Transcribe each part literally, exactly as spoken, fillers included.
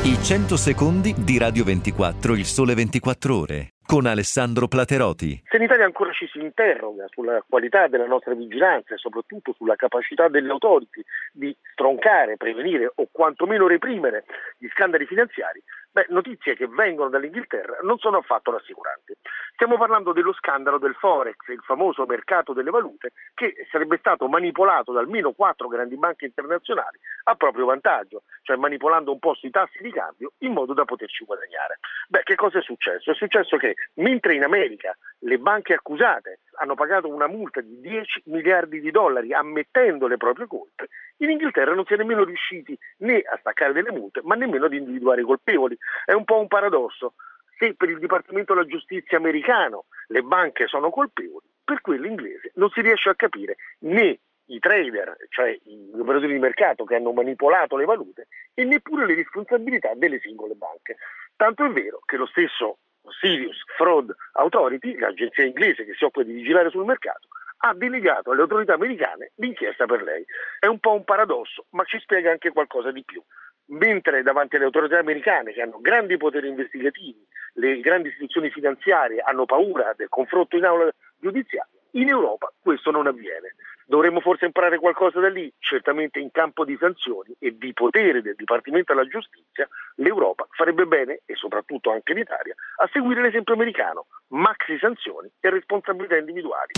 I cento secondi di Radio ventiquattro, il sole ventiquattro ore, con Alessandro Plateroti. Se in Italia ancora ci si interroga sulla qualità della nostra vigilanza e soprattutto sulla capacità delle autority di stroncare, prevenire o quantomeno reprimere gli scandali finanziari, beh, notizie che vengono dall'Inghilterra non sono affatto rassicuranti. Stiamo parlando dello scandalo del Forex, il famoso mercato delle valute, che sarebbe stato manipolato da almeno quattro grandi banche internazionali a proprio vantaggio, cioè manipolando un po' sui tassi di cambio in modo da poterci guadagnare. Beh, che cosa è successo? È successo che mentre in America le banche accusate hanno pagato una multa di dieci miliardi di dollari ammettendo le proprie colpe, in Inghilterra non si è nemmeno riusciti né a staccare delle multe, ma nemmeno ad individuare i colpevoli. È un po' un paradosso. Se per il Dipartimento della Giustizia americano le banche sono colpevoli, per quello inglese non si riesce a capire né i trader, cioè gli operatori di mercato che hanno manipolato le valute, e neppure le responsabilità delle singole banche. Tanto è vero che lo stesso Serious Fraud Authority, l'agenzia inglese che si occupa di vigilare sul mercato, ha delegato alle autorità americane l'inchiesta per lei. È un po' un paradosso, ma ci spiega anche qualcosa di più. Mentre davanti alle autorità americane, che hanno grandi poteri investigativi, le grandi istituzioni finanziarie hanno paura del confronto in aula giudiziaria, in Europa questo non avviene. Dovremmo forse imparare qualcosa da lì? Certamente in campo di sanzioni e di potere del Dipartimento della Giustizia, l'Europa farebbe bene, e soprattutto anche l'Italia, a seguire l'esempio americano: maxi sanzioni e responsabilità individuali.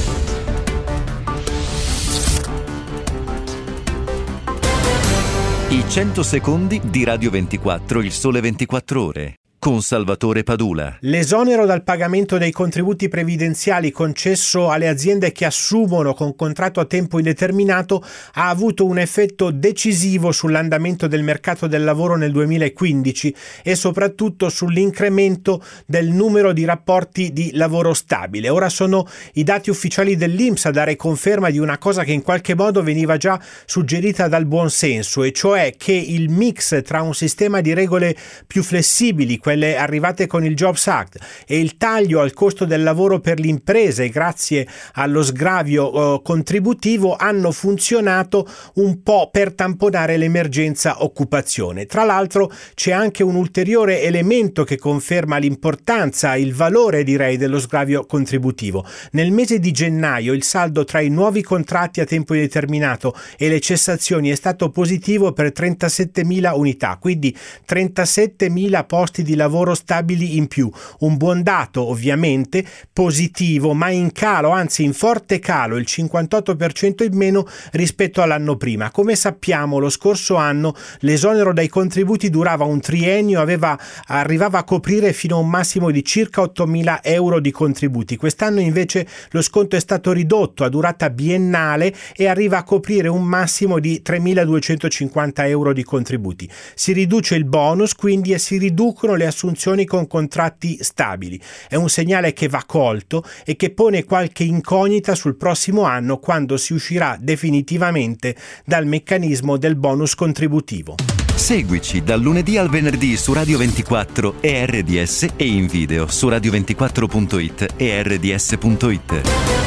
I cento secondi di Radio ventiquattro, il sole ventiquattro ore, con Salvatore Padula. L'esonero dal pagamento dei contributi previdenziali concesso alle aziende che assumono con contratto a tempo indeterminato ha avuto un effetto decisivo sull'andamento del mercato del lavoro nel duemilaquindici e soprattutto sull'incremento del numero di rapporti di lavoro stabile. Ora sono i dati ufficiali dell'I N P S a dare conferma di una cosa che in qualche modo veniva già suggerita dal buonsenso, e cioè che il mix tra un sistema di regole più flessibili, quelle arrivate con il Jobs Act, e il taglio al costo del lavoro per le imprese grazie allo sgravio eh, contributivo hanno funzionato un po' per tamponare l'emergenza occupazione. Tra l'altro c'è anche un ulteriore elemento che conferma l'importanza, il valore direi dello sgravio contributivo. Nel mese di gennaio il saldo tra i nuovi contratti a tempo indeterminato e le cessazioni è stato positivo per trentasettemila unità, quindi trentasettemila posti di lavoro stabili in più. Un buon dato ovviamente, positivo, ma in calo, anzi in forte calo, il cinquantotto per cento in meno rispetto all'anno prima. Come sappiamo, lo scorso anno l'esonero dai contributi durava un triennio, aveva, arrivava a coprire fino a un massimo di circa ottomila euro di contributi. Quest'anno invece lo sconto è stato ridotto a durata biennale e arriva a coprire un massimo di tremiladuecentocinquanta euro di contributi. Si riduce il bonus quindi e si riducono le assunzioni con contratti stabili. È un segnale che va colto e che pone qualche incognita sul prossimo anno, quando si uscirà definitivamente dal meccanismo del bonus contributivo. Seguici dal lunedì al venerdì su Radio ventiquattro e R D S e in video su radio ventiquattro punto it e R D S punto it.